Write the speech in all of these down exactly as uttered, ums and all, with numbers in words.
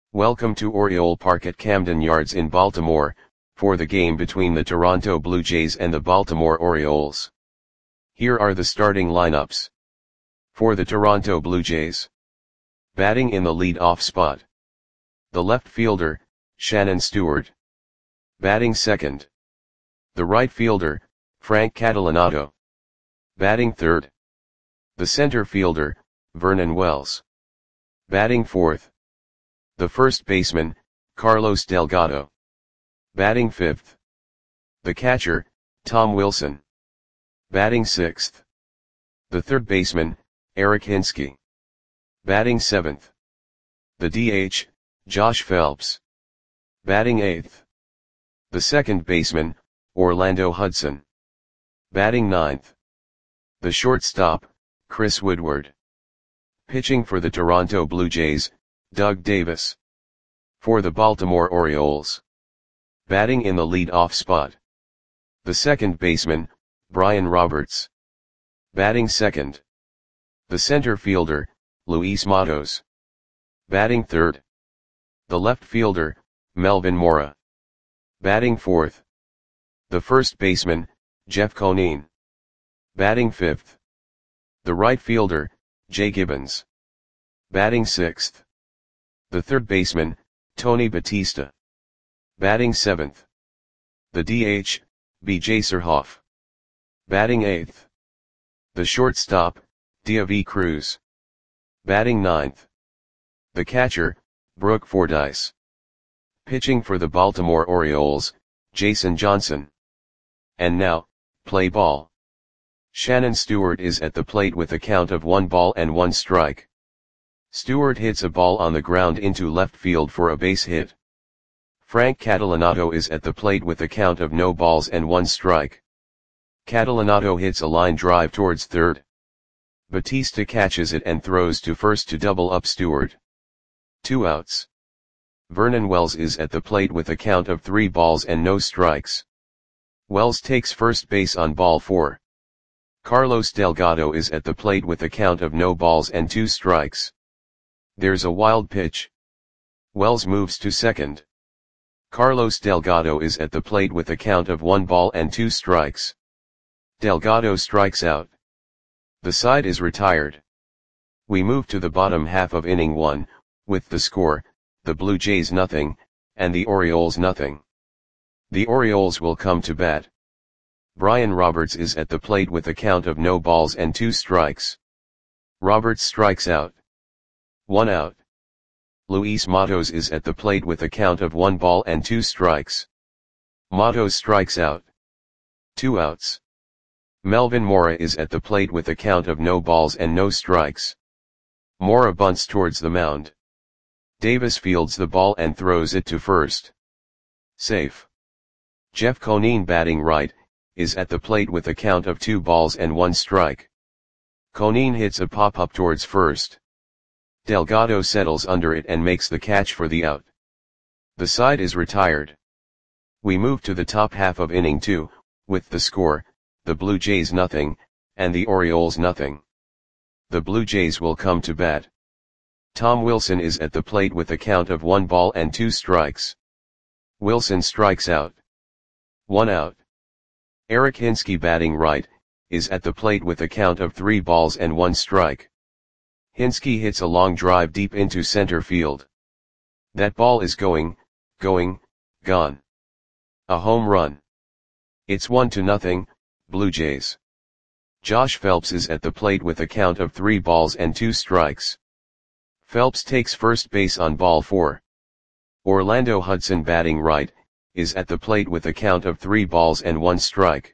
Welcome to Oriole Park at Camden Yards in Baltimore, for the game between the Toronto Blue Jays and the Baltimore Orioles. Here are the starting lineups. For the Toronto Blue Jays. Batting in the lead-off spot. The left fielder, Shannon Stewart. Batting second. The right fielder, Frank Catalanotto. Batting third. The center fielder, Vernon Wells. Batting fourth. The first baseman, Carlos Delgado. Batting fifth. The catcher, Tom Wilson. Batting sixth. The third baseman, Eric Hinske. Batting seventh. The D H, Josh Phelps. Batting eighth. The second baseman, Orlando Hudson. Batting ninth. The shortstop, Chris Woodward. Pitching for the Toronto Blue Jays, Doug Davis. For the Baltimore Orioles. Batting in the lead-off spot. The second baseman, Brian Roberts. Batting second. The center fielder, Luis Matos. Batting third. The left fielder, Melvin Mora. Batting fourth. The first baseman, Jeff Conine. Batting fifth. The right fielder, Jay Gibbons. Batting sixth. The third baseman, Tony Batista. Batting seventh. The D H, B J Surhoff. Batting eighth. The shortstop, Diavi Cruz. Batting ninth. The catcher, Brooke Fordyce. Pitching for the Baltimore Orioles, Jason Johnson. And now, play ball. Shannon Stewart is at the plate with a count of one ball and one strike. Stewart hits a ball on the ground into left field for a base hit. Frank Catalanotto is at the plate with a count of no balls and one strike. Catalanotto hits a line drive towards third. Batista catches it and throws to first to double up Stewart. Two outs. Vernon Wells is at the plate with a count of three balls and no strikes. Wells takes first base on ball four. Carlos Delgado is at the plate with a count of no balls and two strikes. There's a wild pitch. Wells moves to second. Carlos Delgado is at the plate with a count of one ball and two strikes. Delgado strikes out. The side is retired. We move to the bottom half of inning one, with the score, the Blue Jays nothing, and the Orioles nothing. The Orioles will come to bat. Brian Roberts is at the plate with a count of no balls and two strikes. Roberts strikes out. One out. Luis Matos is at the plate with a count of one ball and two strikes. Matos strikes out. Two outs. Melvin Mora is at the plate with a count of no balls and no strikes. Mora bunts towards the mound. Davis fields the ball and throws it to first. Safe. Jeff Conine, batting right, is at the plate with a count of two balls and one strike. Conine hits a pop-up towards first. Delgado settles under it and makes the catch for the out. The side is retired. We move to the top half of inning two, with the score, the Blue Jays nothing, and the Orioles nothing. The Blue Jays will come to bat. Tom Wilson is at the plate with a count of one ball and two strikes. Wilson strikes out. One out. Eric Hinske, batting right, is at the plate with a count of three balls and one strike. Hinske hits a long drive deep into center field. That ball is going, going, gone. A home run. It's one to nothing, Blue Jays. Josh Phelps is at the plate with a count of three balls and two strikes. Phelps takes first base on ball four. Orlando Hudson, batting right, is at the plate with a count of three balls and one strike.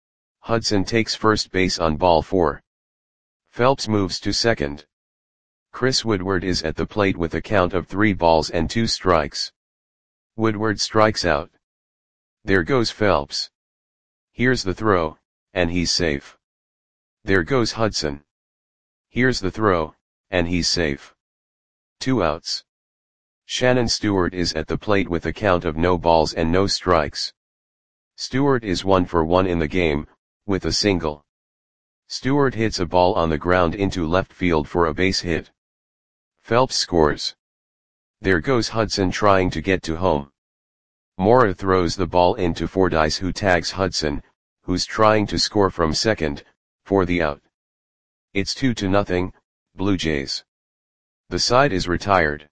Hudson takes first base on ball four. Phelps moves to second. Chris Woodward is at the plate with a count of three balls and two strikes. Woodward strikes out. There goes Phelps. Here's the throw, and he's safe. There goes Hudson. Here's the throw, and he's safe. Two outs. Shannon Stewart is at the plate with a count of no balls and no strikes. Stewart is one for one in the game, with a single. Stewart hits a ball on the ground into left field for a base hit. Phelps scores. There goes Hudson trying to get to home. Mora throws the ball into Fordyce, who tags Hudson, who's trying to score from second, for the out. It's two to nothing, Blue Jays. The side is retired.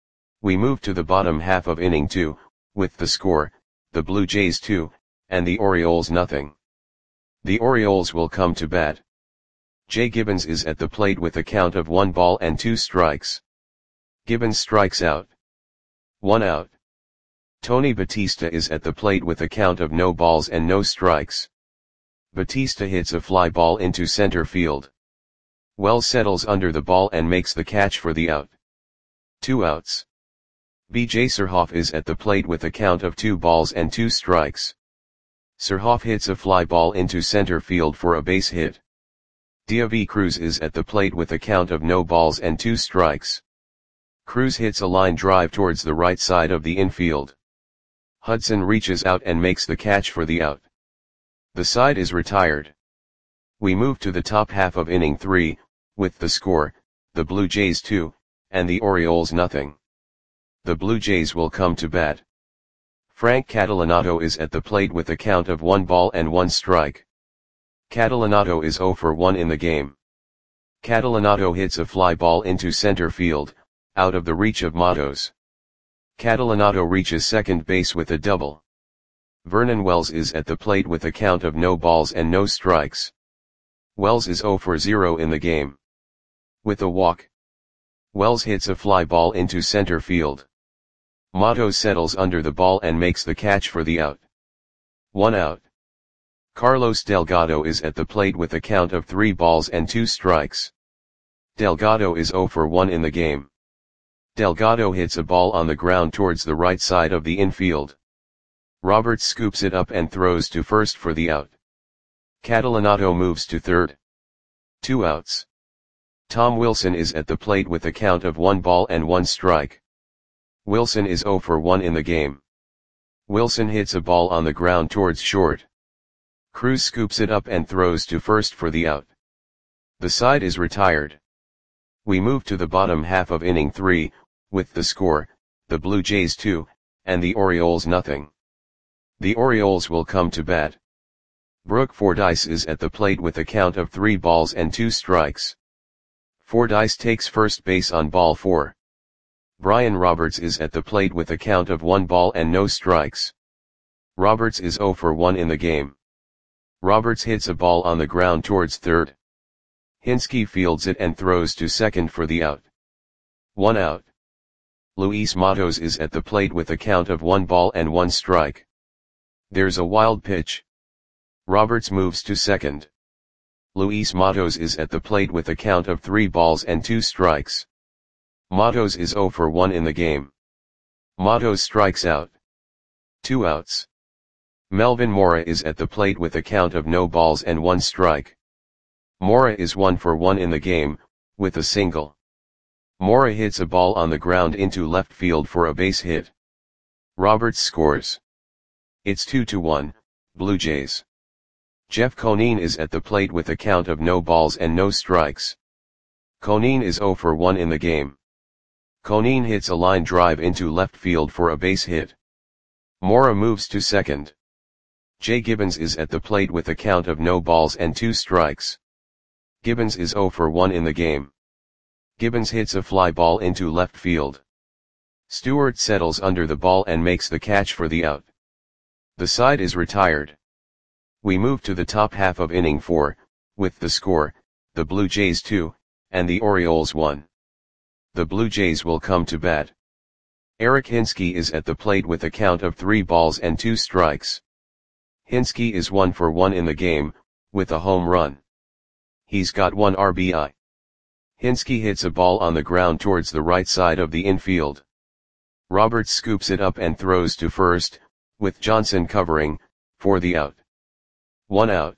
We move to the bottom half of inning two, with the score, the Blue Jays two, and the Orioles nothing. The Orioles will come to bat. Jay Gibbons is at the plate with a count of one ball and two strikes. Gibbons strikes out. One out. Tony Batista is at the plate with a count of no balls and no strikes. Batista hits a fly ball into center field. Wells settles under the ball and makes the catch for the out. Two outs. B J Surhoff is at the plate with a count of two balls and two strikes. Surhoff hits a fly ball into center field for a base hit. Diaby Cruz is at the plate with a count of no balls and two strikes. Cruz hits a line drive towards the right side of the infield. Hudson reaches out and makes the catch for the out. The side is retired. We move to the top half of inning three, with the score, the Blue Jays two, and the Orioles nothing. The Blue Jays will come to bat. Frank Catalanato is at the plate with a count of one ball and one strike. Catalanato is zero for one in the game. Catalanato hits a fly ball into center field, out of the reach of Matos. Catalanato reaches second base with a double. Vernon Wells is at the plate with a count of no balls and no strikes. Wells is zero for zero in the game. With a walk, Wells hits a fly ball into center field. Matos settles under the ball and makes the catch for the out. One out. Carlos Delgado is at the plate with a count of three balls and two strikes. Delgado is zero for one in the game. Delgado hits a ball on the ground towards the right side of the infield. Roberts scoops it up and throws to first for the out. Catalanato moves to third. Two outs. Tom Wilson is at the plate with a count of one ball and one strike. Wilson is zero for one in the game. Wilson hits a ball on the ground towards short. Cruz scoops it up and throws to first for the out. The side is retired. We move to the bottom half of inning three, with the score, the Blue Jays two, and the Orioles nothing. The Orioles will come to bat. Brooke Fordyce is at the plate with a count of three balls and two strikes. Fordyce takes first base on ball four. Brian Roberts is at the plate with a count of one ball and no strikes. Roberts is zero for one in the game. Roberts hits a ball on the ground towards third. Hinske fields it and throws to second for the out. One out. Luis Matos is at the plate with a count of one ball and one strike. There's a wild pitch. Roberts moves to second. Luis Matos is at the plate with a count of three balls and two strikes. Matos is zero for one in the game. Matos strikes out. Two outs. Melvin Mora is at the plate with a count of no balls and one strike. Mora is one for one in the game, with a single. Mora hits a ball on the ground into left field for a base hit. Roberts scores. It's two to one, Blue Jays. Jeff Conine is at the plate with a count of no balls and no strikes. Conine is zero for one in the game. Conine hits a line drive into left field for a base hit. Mora moves to second. Jay Gibbons is at the plate with a count of no balls and two strikes. Gibbons is zero for one in the game. Gibbons hits a fly ball into left field. Stewart settles under the ball and makes the catch for the out. The side is retired. We move to the top half of inning four, with the score, the Blue Jays two, and the Orioles one. The Blue Jays will come to bat. Eric Hinske is at the plate with a count of three balls and two strikes. Hinske is one for one in the game, with a home run. He's got one R B I. Hinske hits a ball on the ground towards the right side of the infield. Roberts scoops it up and throws to first, with Johnson covering, for the out. One out.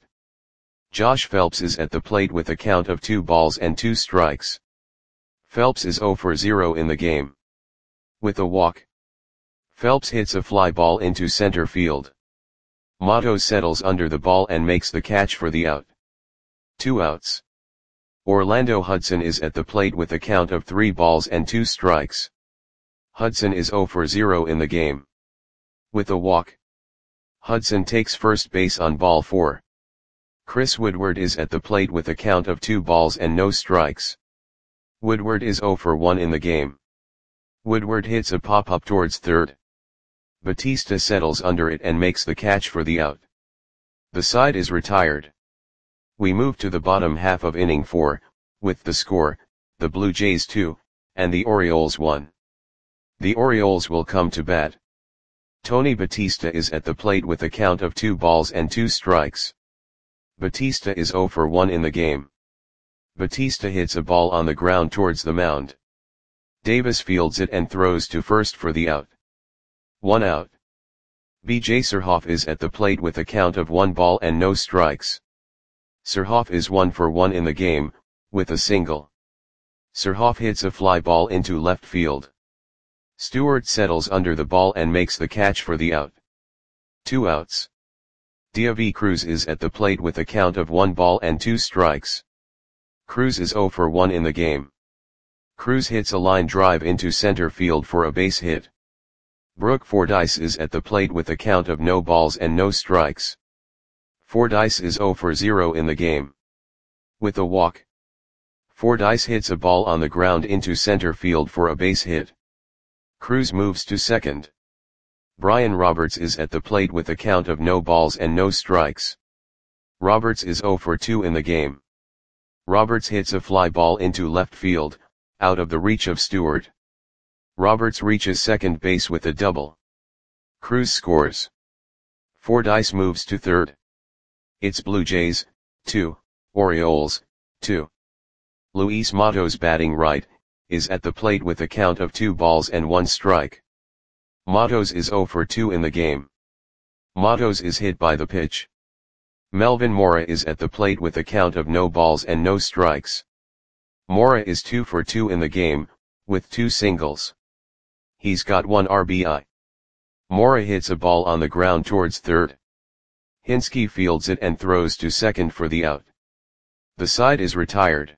Josh Phelps is at the plate with a count of two balls and two strikes. Phelps is zero for zero in the game. With a walk, Phelps hits a fly ball into center field. Matos settles under the ball and makes the catch for the out. Two outs. Orlando Hudson is at the plate with a count of three balls and two strikes. Hudson is zero for zero in the game. With a walk, Hudson takes first base on ball four. Chris Woodward is at the plate with a count of two balls and no strikes. Woodward is zero for one in the game. Woodward hits a pop-up towards third. Batista settles under it and makes the catch for the out. The side is retired. We move to the bottom half of inning four, with the score, the Blue Jays two, and the Orioles one. The Orioles will come to bat. Tony Batista is at the plate with a count of two balls and two strikes. Batista is zero for one in the game. Batista hits a ball on the ground towards the mound. Davis fields it and throws to first for the out. One out. B J Surhoff is at the plate with a count of one ball and no strikes. Surhoff is one for one in the game, with a single. Surhoff hits a fly ball into left field. Stewart settles under the ball and makes the catch for the out. Two outs. Deivi Cruz is at the plate with a count of one ball and two strikes. Cruz is zero for one in the game. Cruz hits a line drive into center field for a base hit. Brooke Fordyce is at the plate with a count of no balls and no strikes. Fordyce is zero for zero in the game. With a walk, Fordyce hits a ball on the ground into center field for a base hit. Cruz moves to second. Brian Roberts is at the plate with a count of no balls and no strikes. Roberts is zero for two in the game. Roberts hits a fly ball into left field, out of the reach of Stewart. Roberts reaches second base with a double. Cruz scores. Fordyce moves to third. It's Blue Jays, two, Orioles, two. Luis Matos batting right, is at the plate with a count of two balls and one strike. Matos is zero for two in the game. Matos is hit by the pitch. Melvin Mora is at the plate with a count of no balls and no strikes. Mora is two for two in the game, with two singles. He's got one R B I. Mora hits a ball on the ground towards third. Hinske fields it and throws to second for the out. The side is retired.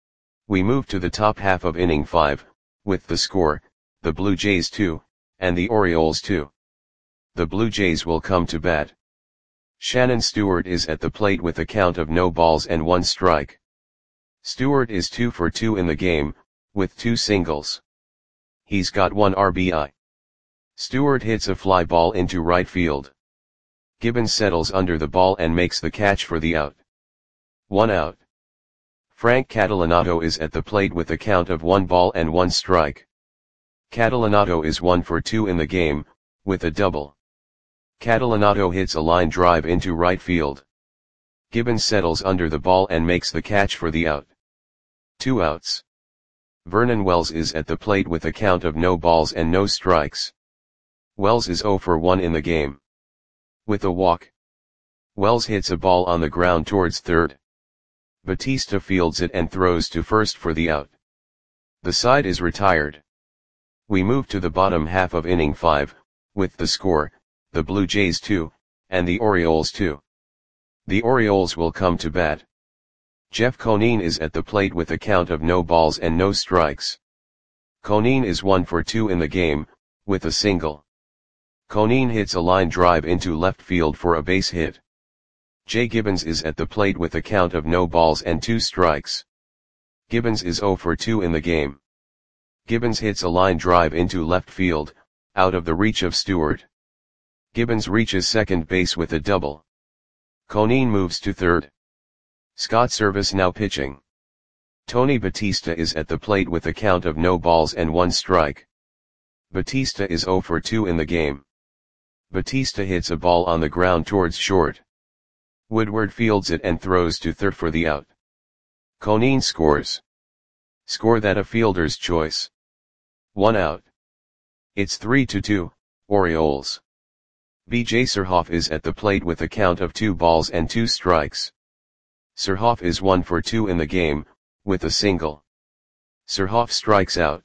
We move to the top half of inning five, with the score, the Blue Jays two, and the Orioles two. The Blue Jays will come to bat. Shannon Stewart is at the plate with a count of no balls and one strike. Stewart is two for two in the game, with two singles. He's got one R B I. Stewart hits a fly ball into right field. Gibbons settles under the ball and makes the catch for the out. One out. Frank Catalanato is at the plate with a count of one ball and one strike. Catalanato is one for two in the game, with a double. Catalanato hits a line drive into right field. Gibbons settles under the ball and makes the catch for the out. Two outs. Vernon Wells is at the plate with a count of no balls and no strikes. Wells is zero for one in the game. With a walk, Wells hits a ball on the ground towards third. Batista fields it and throws to first for the out. The side is retired. We move to the bottom half of inning five, with the score, the Blue Jays two, and the Orioles two. The Orioles will come to bat. Jeff Conine is at the plate with a count of no balls and no strikes. Conine is one for two in the game, with a single. Conine hits a line drive into left field for a base hit. Jay Gibbons is at the plate with a count of no balls and two strikes. Gibbons is zero for two in the game. Gibbons hits a line drive into left field, out of the reach of Stewart. Gibbons reaches second base with a double. Conine moves to third. Scott Service now pitching. Tony Batista is at the plate with a count of no balls and one strike. Batista is zero for two in the game. Batista hits a ball on the ground towards short. Woodward fields it and throws to third for the out. Conine scores. Score that a fielder's choice. One out. It's three to two, Orioles. B J Surhoff is at the plate with a count of two balls and two strikes. Surhoff is one for two in the game, with a single. Surhoff strikes out.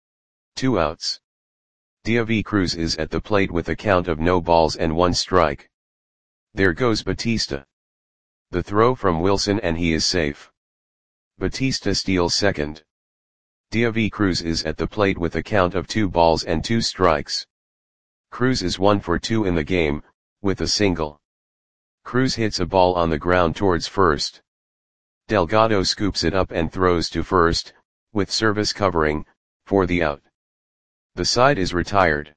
Two outs. Deivi Cruz is at the plate with a count of no balls and one strike. There goes Batista. The throw from Wilson and he is safe. Batista steals second. David Cruz is at the plate with a count of two balls and two strikes. Cruz is one for two in the game, with a single. Cruz hits a ball on the ground towards first. Delgado scoops it up and throws to first, with service covering, for the out. The side is retired.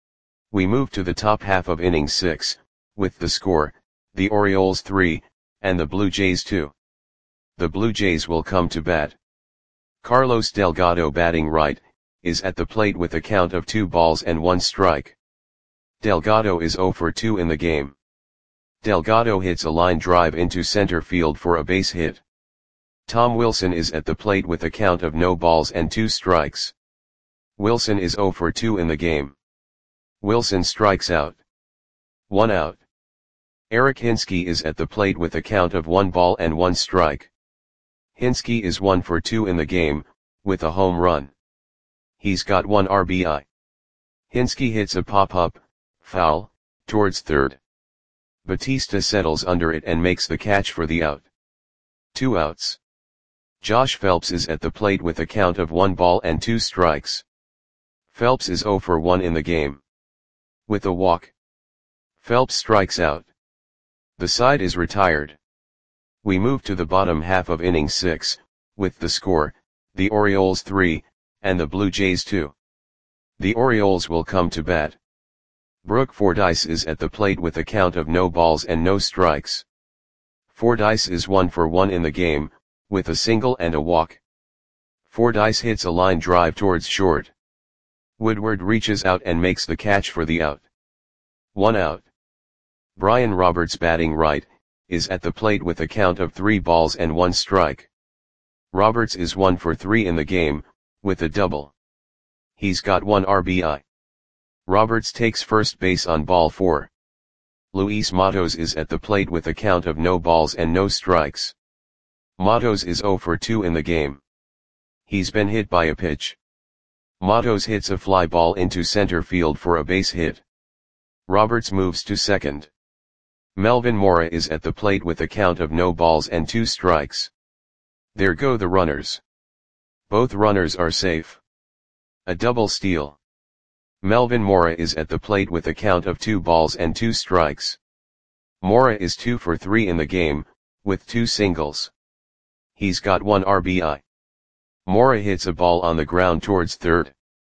We move to the top half of inning six, with the score, the Orioles three, and the Blue Jays two. The Blue Jays will come to bat. Carlos Delgado, batting right, is at the plate with a count of two balls and one strike. Delgado is zero for two in the game. Delgado hits a line drive into center field for a base hit. Tom Wilson is at the plate with a count of no balls and two strikes. Wilson is zero for two in the game. Wilson strikes out. One out. Eric Hinske is at the plate with a count of one ball and one strike. Hinske is one for two in the game, with a home run. He's got one R B I. Hinske hits a pop-up, foul, towards third. Batista settles under it and makes the catch for the out. Two outs. Josh Phelps is at the plate with a count of one ball and two strikes. Phelps is zero for one in the game. With a walk. Phelps strikes out. The side is retired. We move to the bottom half of inning six, with the score, the Orioles three, and the Blue Jays two. The Orioles will come to bat. Brooke Fordyce is at the plate with a count of no balls and no strikes. Fordyce is one for one in the game, with a single and a walk. Fordyce hits a line drive towards short. Woodward reaches out and makes the catch for the out. One out. Brian Roberts, batting right, is at the plate with a count of three balls and one strike. Roberts is one for three in the game, with a double. He's got one R B I. Roberts takes first base on ball four. Luis Matos is at the plate with a count of no balls and no strikes. Matos is zero for two in the game. He's been hit by a pitch. Matos hits a fly ball into center field for a base hit. Roberts moves to second. Melvin Mora is at the plate with a count of no balls and two strikes. There go the runners. Both runners are safe. A double steal. Melvin Mora is at the plate with a count of two balls and two strikes. Mora is two for three in the game, with two singles. He's got one R B I. Mora hits a ball on the ground towards third.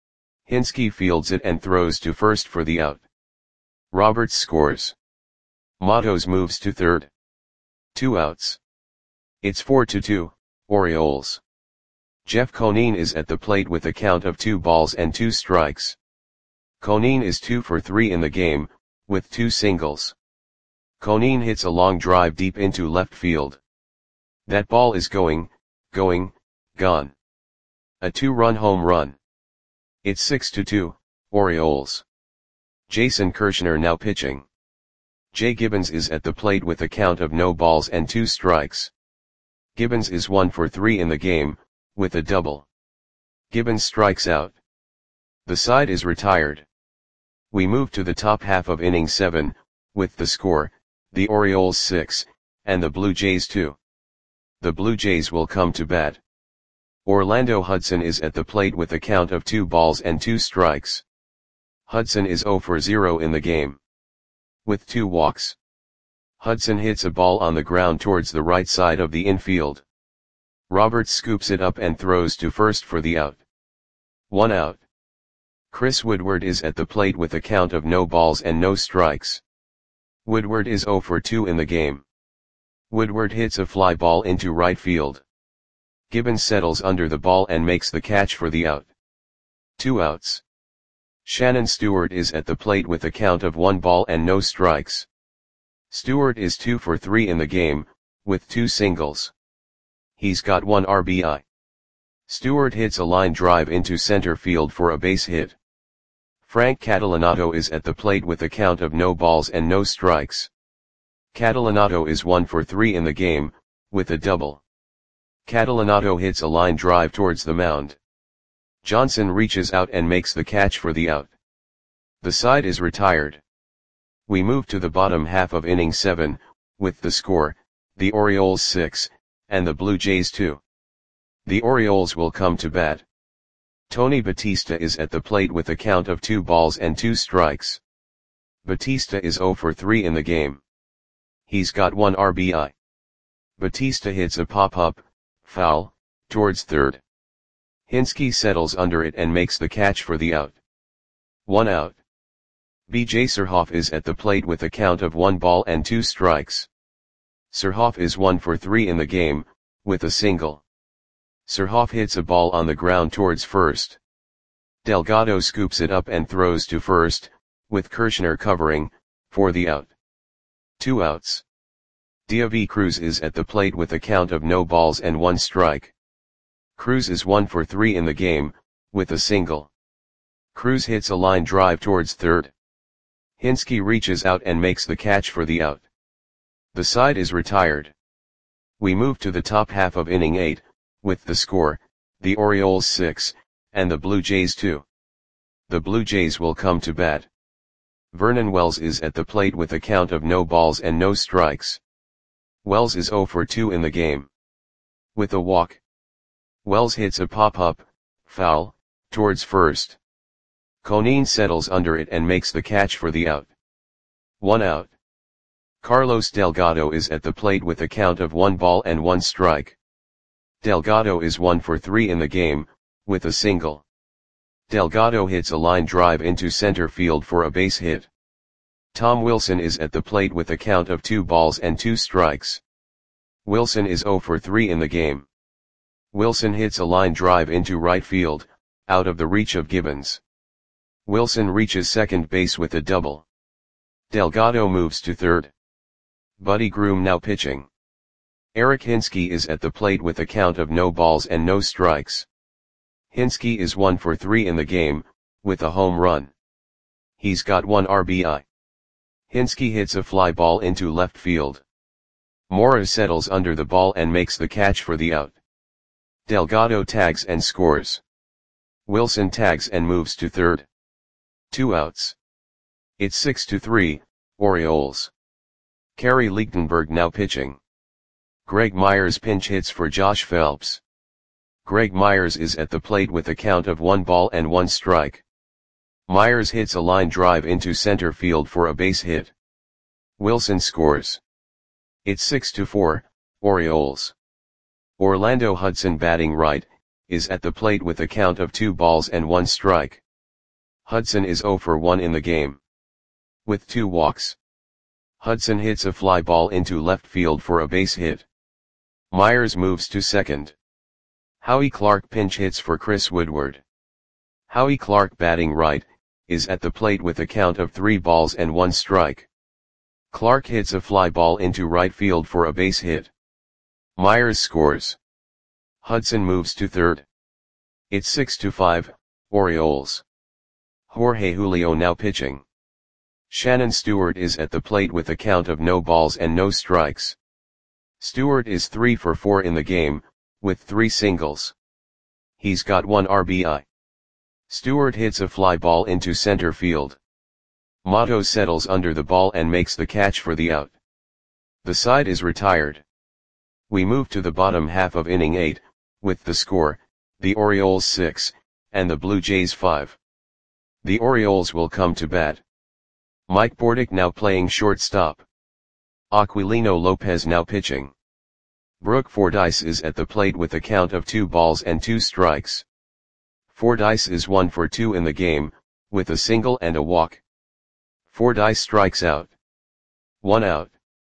Hinske fields it and throws to first for the out. Roberts scores. Matos moves to third. Two outs. It's four to two, Orioles. Jeff Conine is at the plate with a count of two balls and two strikes. Conine is two for three in the game, with two singles. Conine hits a long drive deep into left field. That ball is going, going, gone. A two-run home run. It's six to two, Orioles. Jason Kirshner now pitching. Jay Gibbons is at the plate with a count of no balls and two strikes. Gibbons is one for three in the game, with a double. Gibbons strikes out. The side is retired. We move to the top half of inning seven, with the score, the Orioles six, and the Blue Jays two. The Blue Jays will come to bat. Orlando Hudson is at the plate with a count of two balls and two strikes. Hudson is zero for zero in the game. With two walks. Hudson hits a ball on the ground towards the right side of the infield. Roberts scoops it up and throws to first for the out. One out. Chris Woodward is at the plate with a count of no balls and no strikes. Woodward is zero for two in the game. Woodward hits a fly ball into right field. Gibbons settles under the ball and makes the catch for the out. Two outs. Shannon Stewart is at the plate with a count of one ball and no strikes. Stewart is two for three in the game, with two singles. He's got one R B I. Stewart hits a line drive into center field for a base hit. Frank Catalanato is at the plate with a count of no balls and no strikes. Catalanato is one for three in the game, with a double. Catalanato hits a line drive towards the mound. Johnson reaches out and makes the catch for the out. The side is retired. We move to the bottom half of inning seven, with the score, the Orioles six, and the Blue Jays two. The Orioles will come to bat. Tony Batista is at the plate with a count of two balls and two strikes. Batista is zero for three in the game. He's got one R B I. Batista hits a pop-up, foul, towards third. Hinske settles under it and makes the catch for the out. One out. B J Surhoff is at the plate with a count of one ball and two strikes. Surhoff is one for three in the game, with a single. Surhoff hits a ball on the ground towards first. Delgado scoops it up and throws to first, with Kirshner covering, for the out. Two outs. David Cruz is at the plate with a count of no balls and one strike. Cruz is one for three in the game, with a single. Cruz hits a line drive towards third. Hinske reaches out and makes the catch for the out. The side is retired. We move to the top half of inning eight, with the score, the Orioles six, and the Blue Jays two. The Blue Jays will come to bat. Vernon Wells is at the plate with a count of no balls and no strikes. Wells is zero for two in the game. With a walk. Wells hits a pop-up, foul, towards first. Conine settles under it and makes the catch for the out. One out. Carlos Delgado is at the plate with a count of one ball and one strike. Delgado is one for three in the game, with a single. Delgado hits a line drive into center field for a base hit. Tom Wilson is at the plate with a count of two balls and two strikes. Wilson is zero for three in the game. Wilson hits a line drive into right field, out of the reach of Gibbons. Wilson reaches second base with a double. Delgado moves to third. Buddy Groom now pitching. Eric Hinske is at the plate with a count of no balls and no strikes. Hinske is one for three in the game, with a home run. He's got one R B I. Hinske hits a fly ball into left field. Mora settles under the ball and makes the catch for the out. Delgado tags and scores. Wilson tags and moves to third. Two outs. It's six to three, Orioles. Kerry Lichtenberg now pitching. Greg Myers pinch hits for Josh Phelps. Greg Myers is at the plate with a count of one ball and one strike. Myers hits a line drive into center field for a base hit. Wilson scores. It's six to four, Orioles. Orlando Hudson batting right, is at the plate with a count of two balls and one strike. Hudson is zero for one in the game. With two walks. Hudson hits a fly ball into left field for a base hit. Myers moves to second. Howie Clark pinch hits for Chris Woodward. Howie Clark batting right, is at the plate with a count of three balls and one strike. Clark hits a fly ball into right field for a base hit. Myers scores. Hudson moves to third. It's six to five, Orioles. Jorge Julio now pitching. Shannon Stewart is at the plate with a count of no balls and no strikes. Stewart is three for four in the game, with three singles. He's got one R B I. Stewart hits a fly ball into center field. Matos settles under the ball and makes the catch for the out. The side is retired. We move to the bottom half of inning eight, with the score, the Orioles six, and the Blue Jays five. The Orioles will come to bat. Mike Bordick now playing shortstop. Aquilino Lopez now pitching. Brooke Fordyce is at the plate with a count of two balls and two strikes. Fordyce is one for two in the game, with a single and a walk. Fordyce strikes out. One out.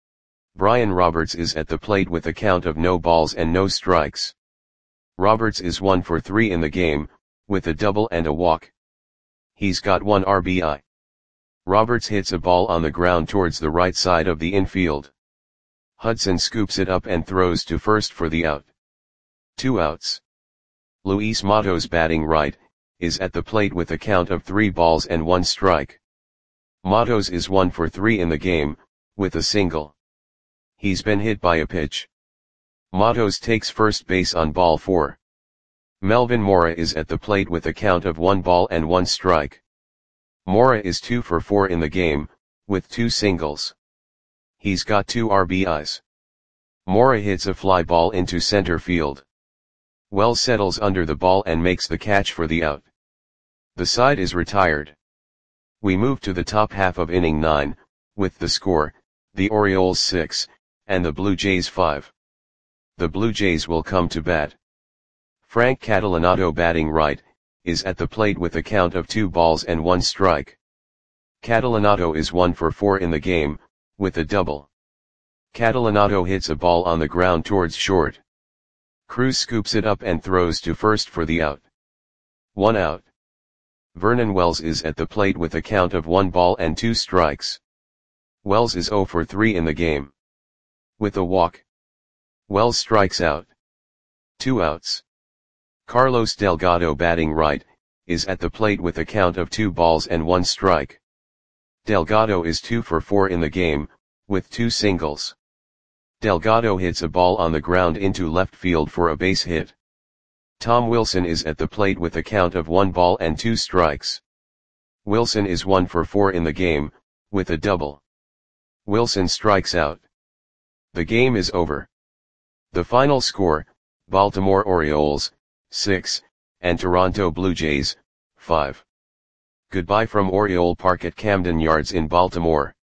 Brian Roberts is at the plate with a count of no balls and no strikes. Roberts is one for three in the game, with a double and a walk. He's got one R B I. Roberts hits a ball on the ground towards the right side of the infield. Hudson scoops it up and throws to first for the out. Two outs. Luis Matos batting right, is at the plate with a count of three balls and one strike. Matos is one for three in the game, with a single. He's been hit by a pitch. Matos takes first base on ball four. Melvin Mora is at the plate with a count of one ball and one strike. Mora is two for four in the game, with two singles. He's got two R B Is. Mora hits a fly ball into center field. Wells settles under the ball and makes the catch for the out. The side is retired. We move to the top half of inning nine, with the score, the Orioles six, and the Blue Jays five. The Blue Jays will come to bat. Frank Catalanotto, batting right, is at the plate with a count of two balls and one strike. Catalanotto is one for four in the game, with a double. Catalanotto hits a ball on the ground towards short. Cruz scoops it up and throws to first for the out. One out. Vernon Wells is at the plate with a count of one ball and two strikes. Wells is zero for three in the game. With a walk, Wells strikes out. Two outs. Carlos Delgado, batting right, is at the plate with a count of two balls and one strike. Delgado is two for four in the game, with two singles. Delgado hits a ball on the ground into left field for a base hit. Tom Wilson is at the plate with a count of one ball and two strikes. Wilson is one for four in the game, with a double. Wilson strikes out. The game is over. The final score, Baltimore Orioles, six, and Toronto Blue Jays, five. Goodbye from Oriole Park at Camden Yards in Baltimore.